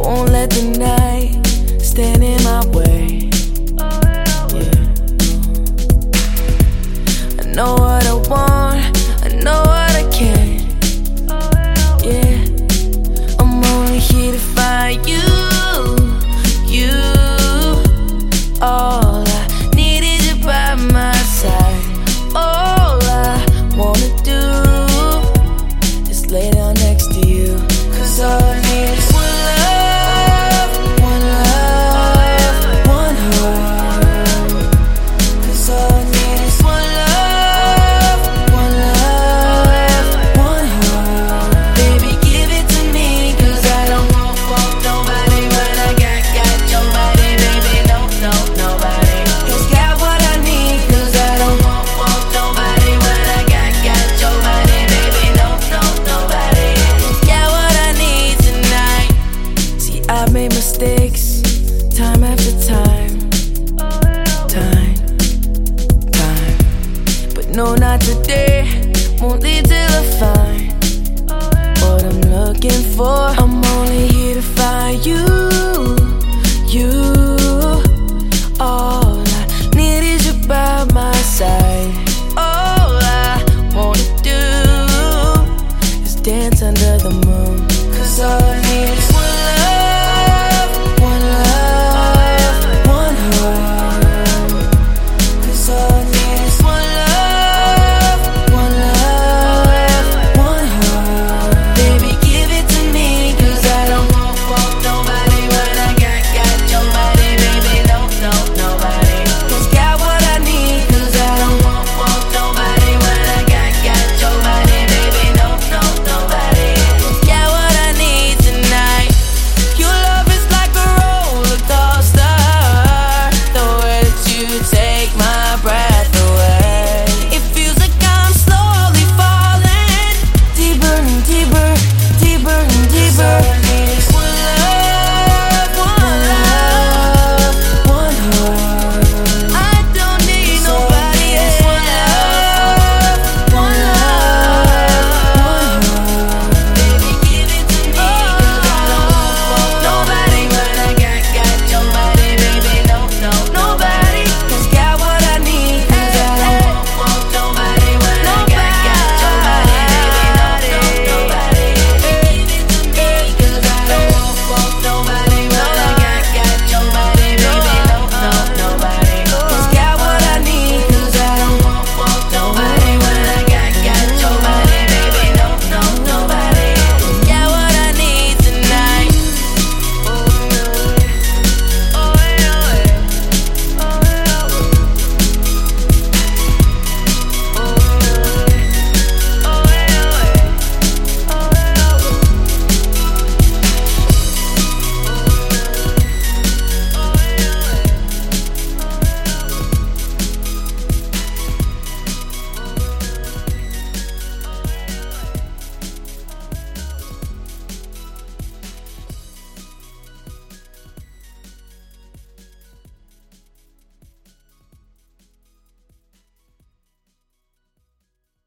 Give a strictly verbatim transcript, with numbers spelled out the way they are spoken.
Won't let the night stand in my way. Yeah. I know what I want, I know what I can. Yeah. I'm only here to find you, you. All I need is you by my side. All I wanna do is lay down next to you. Cause all I need is one love, one love, one heart. Cause all I need is one love, one love, one heart. Baby, give it to me, cause I don't want, want nobody when I got, got your body. Baby, no, no, nobody. Cause got what I need, cause I don't want, want nobody when I got, got your body. Baby, no, no, nobody. Got what I need tonight. See, I've made mistakes time after time, time, time. But no, not today. Won't leave till I find what I'm looking for. I'm